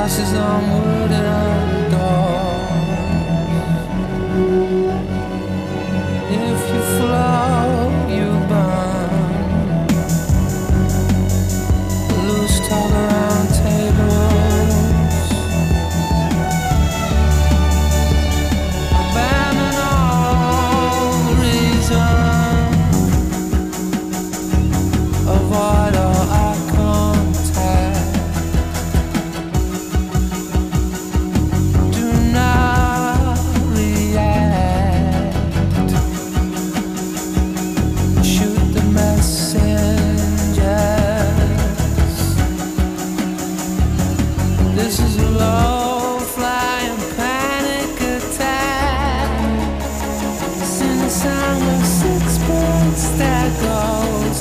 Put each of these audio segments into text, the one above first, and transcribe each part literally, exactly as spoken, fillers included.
crosses on wooden doors. If you float, you burn. Loose talk around tables. Abandon all reason. Avoid all eye contact. Do not react. Shoot the messengers. This is a low-flying panic attack. Sing a song of sixpence that goes.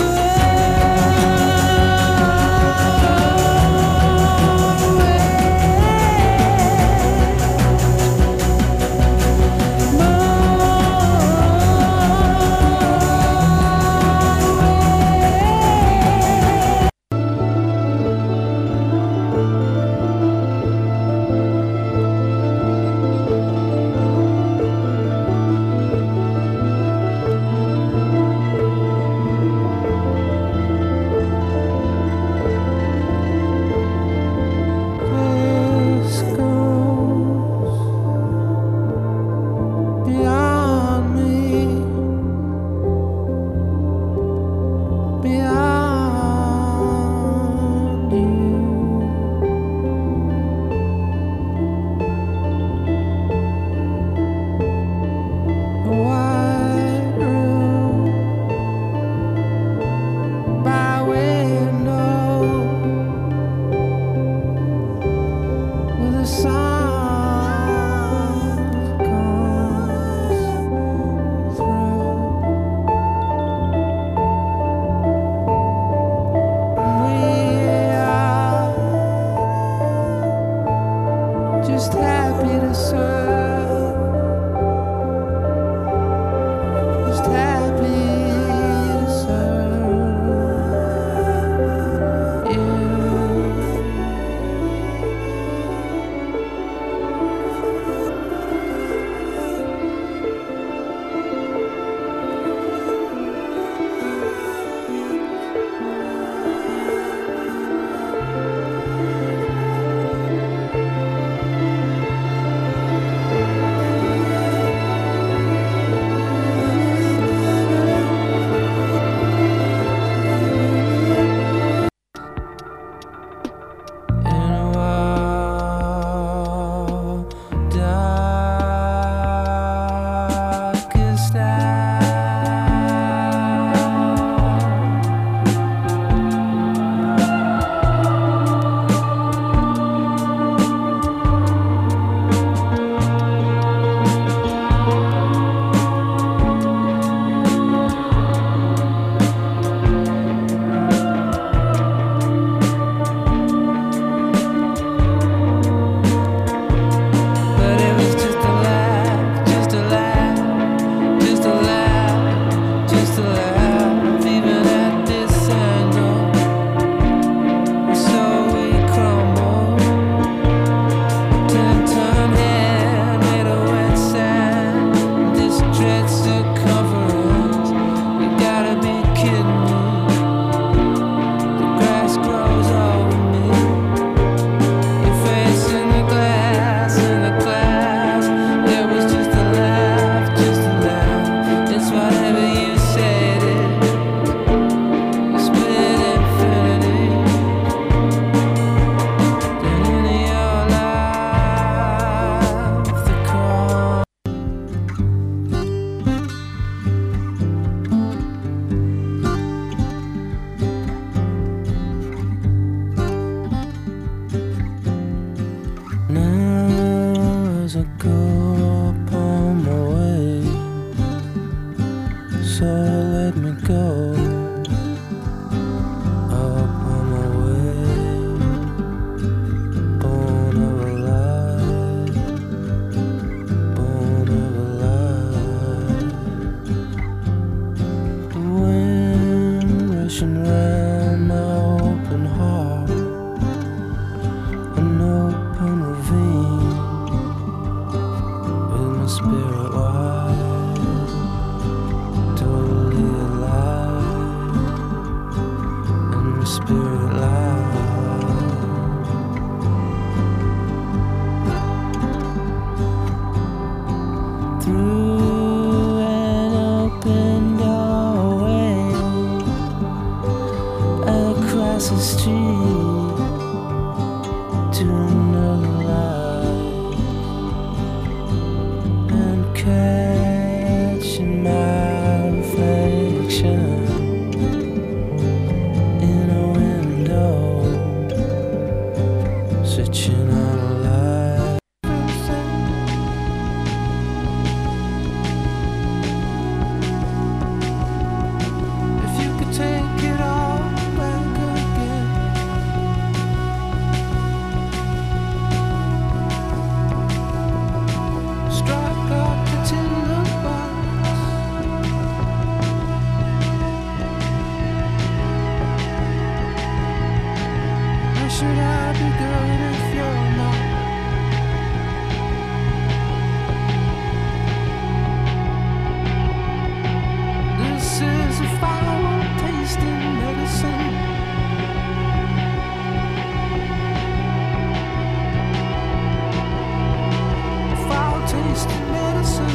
This goes beyond me, beyond you. A white room by window with a sound comes through. We are just happy to serve, just happy to serve you. wasted medicine.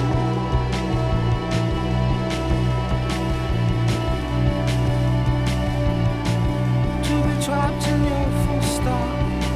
To be trapped in your full stop.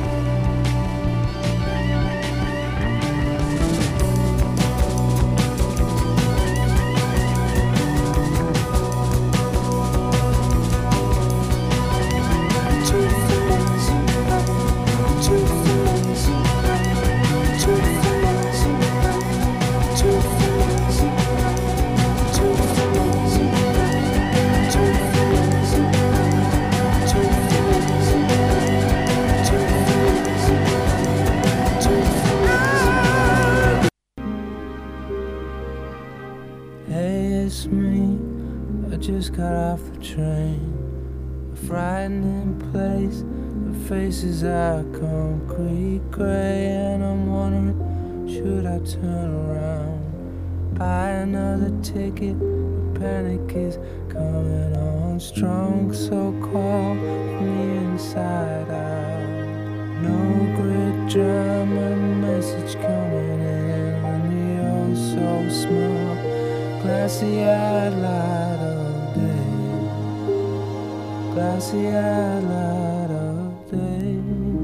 Hey, it's me. I just got off the train. A frightening place. The faces are concrete gray, and I'm wondering, should I turn around, buy another ticket? The panic is coming on strong, so call from the inside out. No grid drama, message coming in on the oh so small glassy-eyed light of day, glassy-eyed light of day.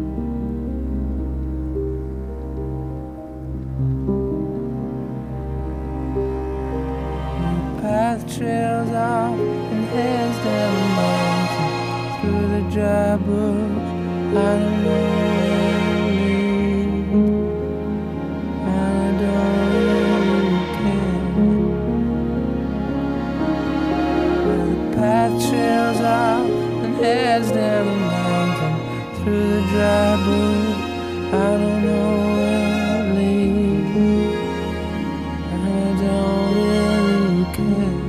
The path trails off and heads down the mountain through the dry bush. I don't know where to lead, and I don't really care. Path trails off and heads down the mountain through the dry bush. I don't know where to lead, and I don't really care.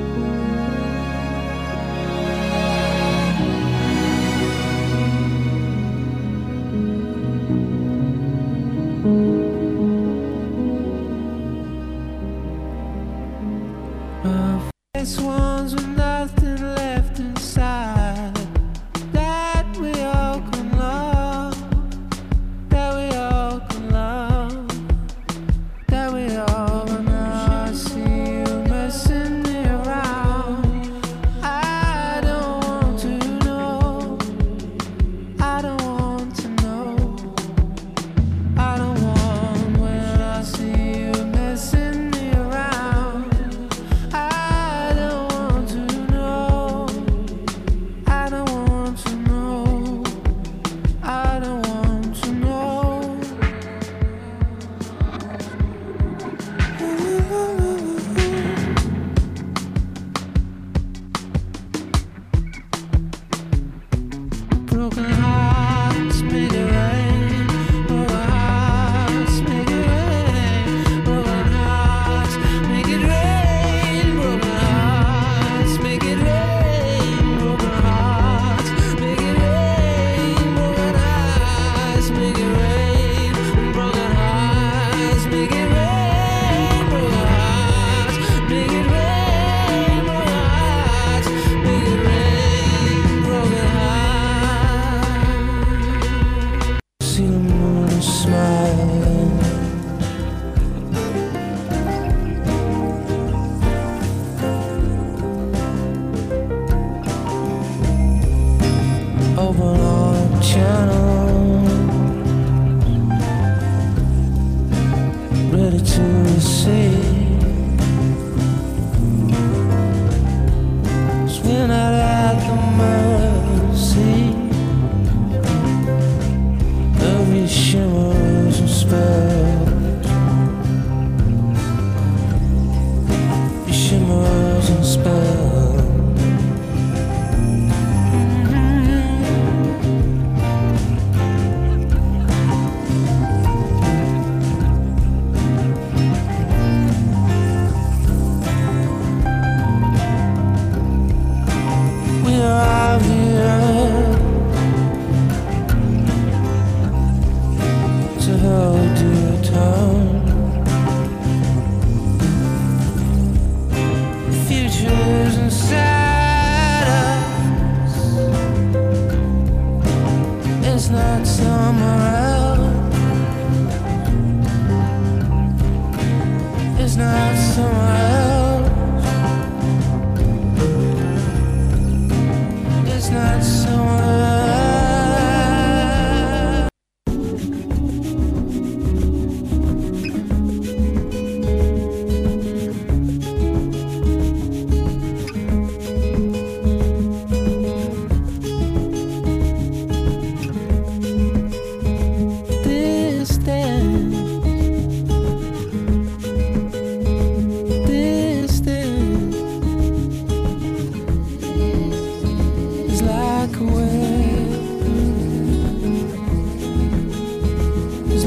My face ones with nothing left inside, that we all can love, that we all can love, that we all. And now I see you messing me around. I don't want to know, I don't want to know, I don't want. When I see you messing me around, I don't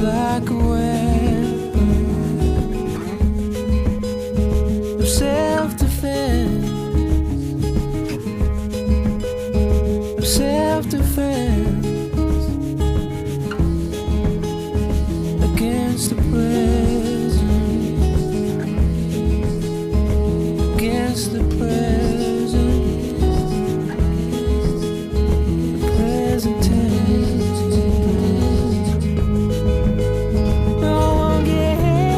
like a weapon of self-defense, of self-defense against the present, against the present, present tense. Don't get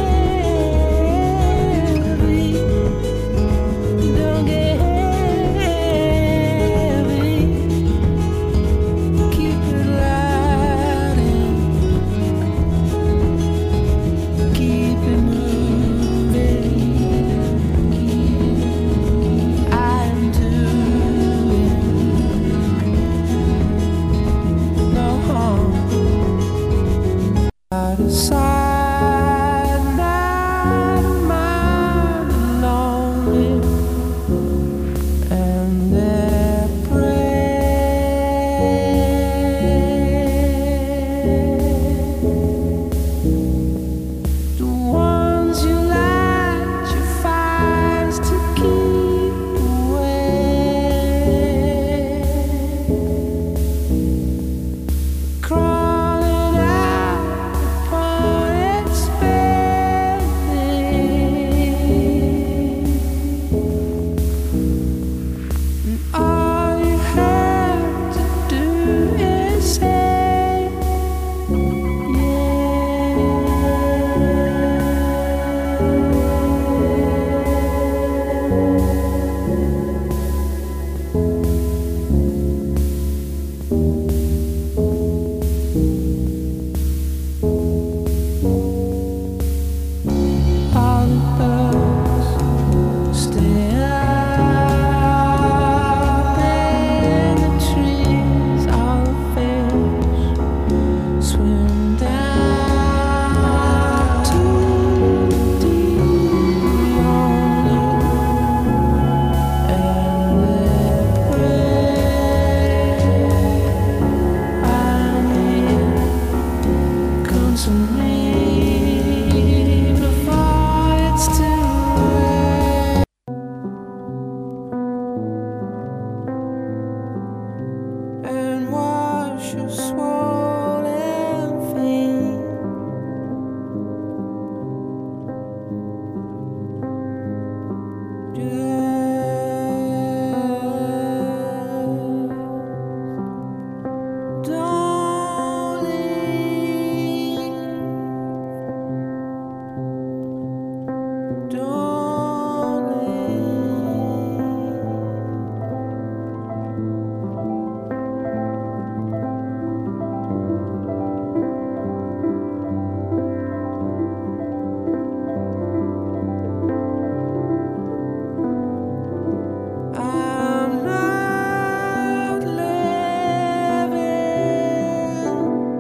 heavy, don't get heavy. Keep it light and keep it moving. I'm doing no harm. Out of sight, not mind lonely, and their prey. The ones you light your fires to keep away, crawling out upon expanding, and all you have to do is say, all the birds stay up in the trees, all the fish swim down to the deep, only and their prey. I'm here, come to me before it's too late. And wash your swollen feet. Just don't leave. Don't leave. I'm not living.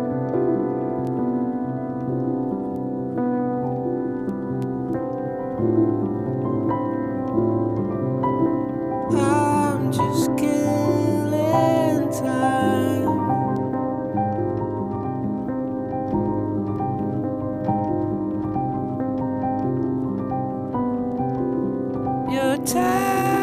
I'm just killing time. Your time.